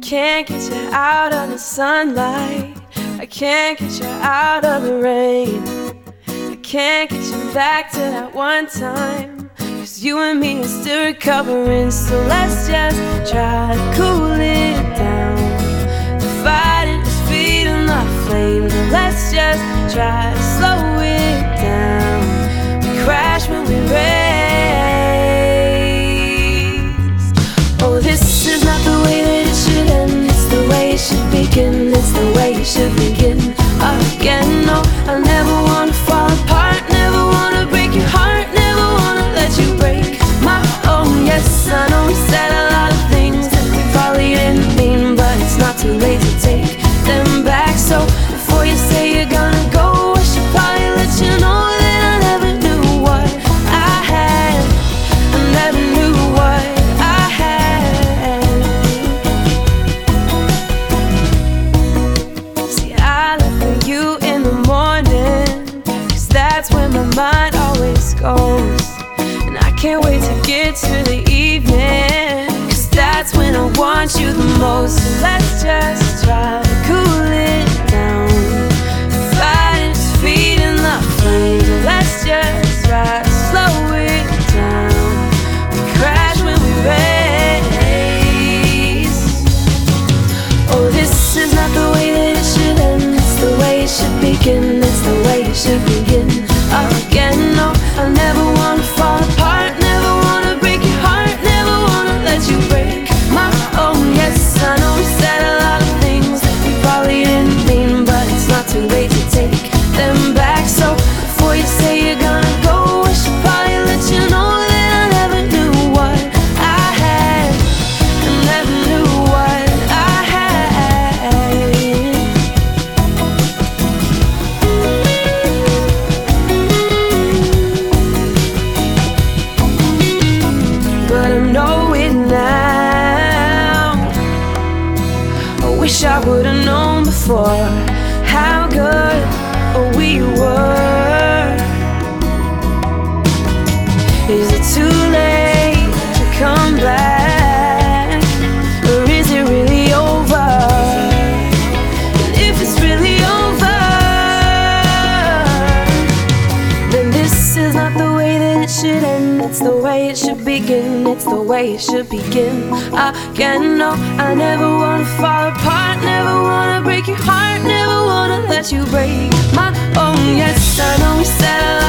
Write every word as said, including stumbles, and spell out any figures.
can't get you out of the sunlight. I can't get you out of the rain. I can't get you back to that one time, 'cause you and me are still recovering. So let's just try to cool it down. The fighting is feeding the flames, and let's just try to slow it down. We crash when we race. Oh, this is not the way that it should end. It's the way it should begin. It's the way it should begin again. No, I never wanna fall apart, never wanna break your heart, never wanna let you break my own. Yes, I know we said a lot of things that we probably didn't mean, but it's not too late to take them back. So before you say you're gonna go, I should probably let you know that I never knew what I had. I never knew what I had. See, I look for you in the morning, 'cause that's where my mind always goes. And I can't wait to get to the evening, 'cause that's when I want you the most. So let's just try to cool it down. The fighting's feeding the flames, and let's just try to slow it down. We crash when we race. Oh, this is not the way that it should end. It's the way it should begin. It's the way it should begin again. No, I never wanna fall apart, never wanna break your heart, never wanna let you break my own. Yes, I know we said a lot of things that we probably didn't mean, but it's not too late to take them back. So before you say you're gonna go, I should probably let you know that I never knew what I had. I never knew what I had. But I know it now. I wish I would've known before how good we were. Is it too late to come back, or is it really over? And if it's really over, then this is not the way that it should end. It's the way it should begin. It's the way it should begin again. No, I never wanna fall apart, never wanna break your heart, never wanna let you break my own. Yes, I know we said